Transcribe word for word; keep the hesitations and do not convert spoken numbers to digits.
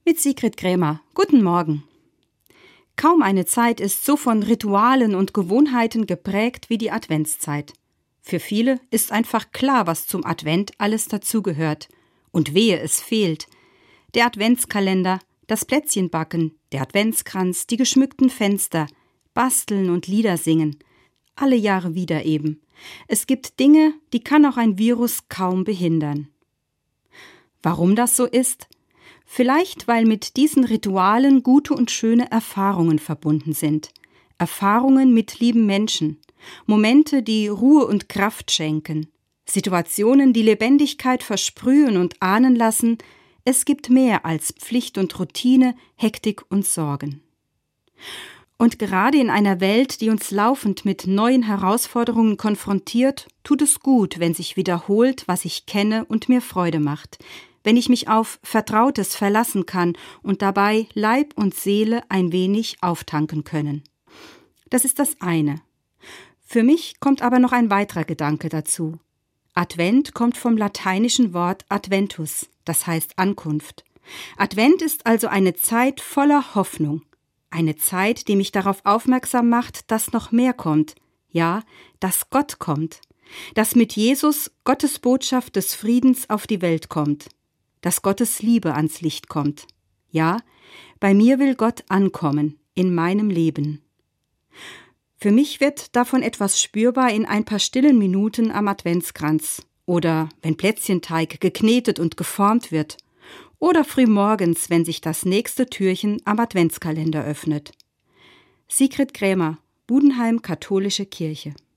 Mit Sigrid Krämer. Guten Morgen. Kaum eine Zeit ist so von Ritualen und Gewohnheiten geprägt wie die Adventszeit. Für viele ist einfach klar, was zum Advent alles dazugehört. Und wehe, es fehlt. Der Adventskalender, das Plätzchenbacken, der Adventskranz, die geschmückten Fenster, Basteln und Lieder singen. Alle Jahre wieder eben. Es gibt Dinge, die kann auch ein Virus kaum behindern. Warum das so ist? Vielleicht, weil mit diesen Ritualen gute und schöne Erfahrungen verbunden sind. Erfahrungen mit lieben Menschen. Momente, die Ruhe und Kraft schenken. Situationen, die Lebendigkeit versprühen und ahnen lassen, es gibt mehr als Pflicht und Routine, Hektik und Sorgen. Und gerade in einer Welt, die uns laufend mit neuen Herausforderungen konfrontiert, tut es gut, wenn sich wiederholt, was ich kenne und mir Freude macht. Wenn ich mich auf Vertrautes verlassen kann und dabei Leib und Seele ein wenig auftanken können. Das ist das eine. Für mich kommt aber noch ein weiterer Gedanke dazu. Advent kommt vom lateinischen Wort adventus, das heißt Ankunft. Advent ist also eine Zeit voller Hoffnung. Eine Zeit, die mich darauf aufmerksam macht, dass noch mehr kommt. Ja, dass Gott kommt. Dass mit Jesus Gottes Botschaft des Friedens auf die Welt kommt. Dass Gottes Liebe ans Licht kommt. Ja, bei mir will Gott ankommen, in meinem Leben. Für mich wird davon etwas spürbar in ein paar stillen Minuten am Adventskranz oder wenn Plätzchenteig geknetet und geformt wird oder frühmorgens, wenn sich das nächste Türchen am Adventskalender öffnet. Sigrid Krämer, Budenheim Katholische Kirche.